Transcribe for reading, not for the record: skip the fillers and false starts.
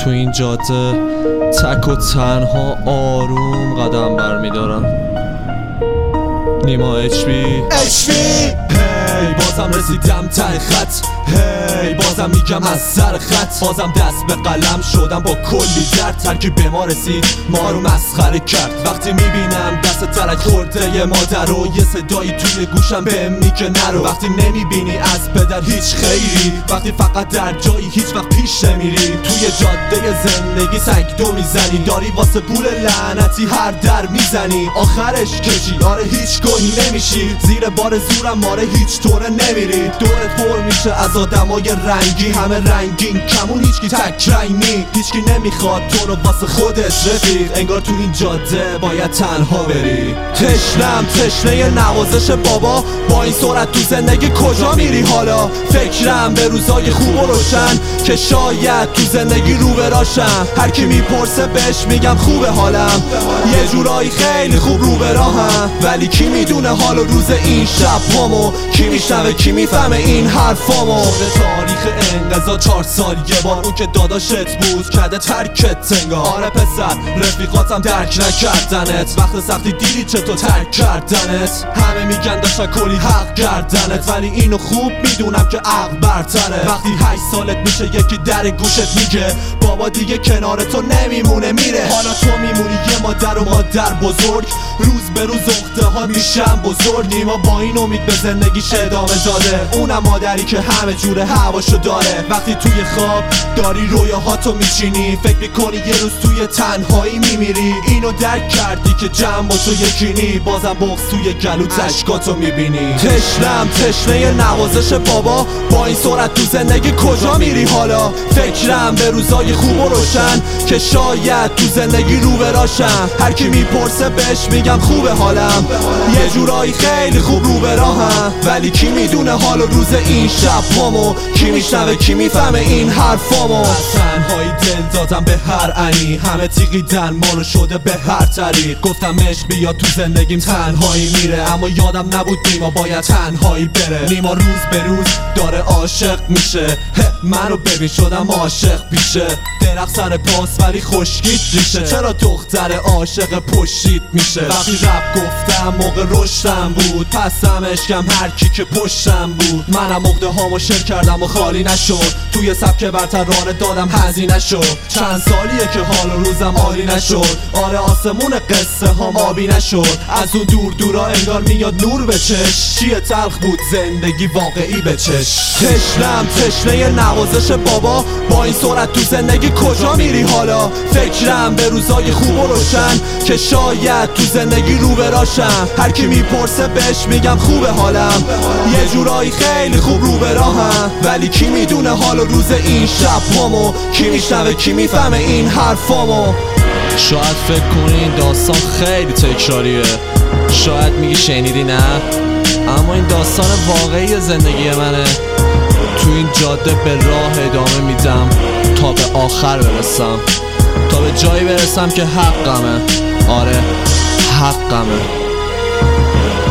تو این جاده تک و تنها آروم قدم برمیدارم. نیما HB هی بازم رسیدم ته خط، هی بازم میگم از سر خط، بازم دست به قلم شدم با کلی درد. ترکی به ما رسید ما رو مسخره کرد. وقتی میبینم دست ترک خورده ی مادر و یه صدایی توی گوشم به میگه نرو. وقتی نمیبینی از پدر هیچ خیری، وقتی فقط در جایی هیچ وقت پیش نمیری، توی جاده زندگی سنگ دو میزنی، داری واسه پول لعنتی هر در میزنی، آخرش کشی آره هیچ گوهی نمیشی، زیر بار زورم ماره هیچ طوره نمیری. دورت پر میشه از آدمای رنگی، همه رنگین کمون هیچکی تک رنگ نی، هیچکی نمیخواد تو رو واسه خودت رفیق، انگار تو این جاده باید تنها بری. تشنه نوازش بابا، با این سرعت تو زندگی کجا میری حالا؟ فکرم به روزای خوب و روشن که شاید تو زندگی رو براشم، هر کی میپرسه بهش میگم خوبه حالم، یه جورایی خیلی خوب رو براهم، ولی کی میدونه حال و روز این شب هامو، کی میشنوه کی میفهمه این حرفامو. تاریخ انقضا 4 سال یه بار اون که داداشت بود کرده ترکت انگار. آره پسر رفیقاتم درک نکردنت، وقت سختی دیدی چطور ترک کردنت، همه میگن داشتن کلی حق کردنت، ولی اینو خوب میدونم که عقل برتره. وقتی 8 سالت میشه یکی در گوشت میگه بابا دیگه کنار تو نمیمونه میره، حالا تو میمونی یه مادر و مادر بزرگ، روز به روز اخته ها میشن بزرگ. نیما با این امید به زندگیش ادامه داده، اونم مادری که همه جوره هواشو داره. وقتی توی خواب داری رویاهاتو میچینی، فکر میکنی یه روز توی تنهایی میمیری، اینو درک کردی که جمع با تو یکینی، بازم بغض توی گلوت اشکاتو میبینی. تشنه نوازش بابا، با این سرعت تو زندگی کجا میری حالا؟ فکرم به روزای خوب و روشن که شاید تو زندگی رو براشم، هر کی میپرسه بهش میگم خوبه حالم، یه جورایی خیلی خوب رو براهم، ولی کی میدونه حال و روز این شب هامو، کی میشنوه کی میفهمه این حرفامو. تنهایی دل دادم به هر عنی، همه تیغیدن ما رو شده به هر طریق، گفتم عشق بیاد تو زندگیم تنهایی میره، اما یادم نبود نیما باید تنهایی بره. نیما روز به روز داره عاشق میشه، منو ببین شدم عاشق پیشه، درخت سر پاس ولی خشکید ریشه، چرا دختر عاشق پشتید میشه؟ وقتی رپ گفتم موقع رشدم بود، پسم عشقم هر کی که پشتم بود، منم عقده هامو شل کردم و خالی نشد، توی سبک برترانه دادم هزینه شد، چند سالیه که حال و روزم عالی نشد، آره آسمون قصه هام آبی نشد، از اون دور دورا انگار میاد نور به چش، چیه تلخ بود زندگی واقعی به چش. تشنه نوازش بابا، با این سرعت تو زندگی کجا میری حالا؟ فکرم به روزای خوب و روشن که شاید تو زندگی رو براشم، هر کی میپرسه بهش میگم خوبه حالم، یه جورایی خیلی خوب رو براهم، ولی کی میدونه حال و روز این شب هامو، کی میشنوه کی میفهمه این حرفامو. شاید فکر کنی این داستان خیلی تکراریه، شاید میگی شنیدی نه، اما این داستان واقعی زندگی منه. تو این جاده به راه ادامه میدم تا به آخر برسم، تا به جایی برسم که حقمه، آره حقمه.